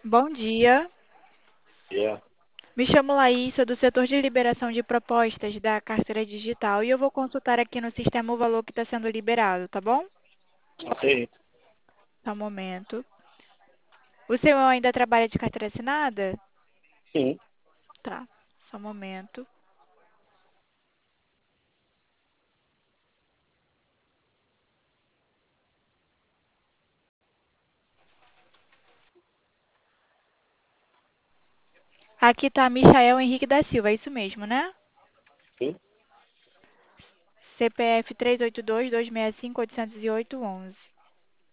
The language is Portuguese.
Bom dia, Yeah. me chamo Laís, sou do setor de liberação de propostas da carteira digital e eu vou consultar aqui no sistema o valor que está sendo liberado, tá bom? Ok. Só um momento. O senhor ainda trabalha de carteira assinada? Sim. Tá, só um momento. Aqui tá Michael Henrique da Silva, é isso mesmo, né? Sim. CPF 382-265-808-11.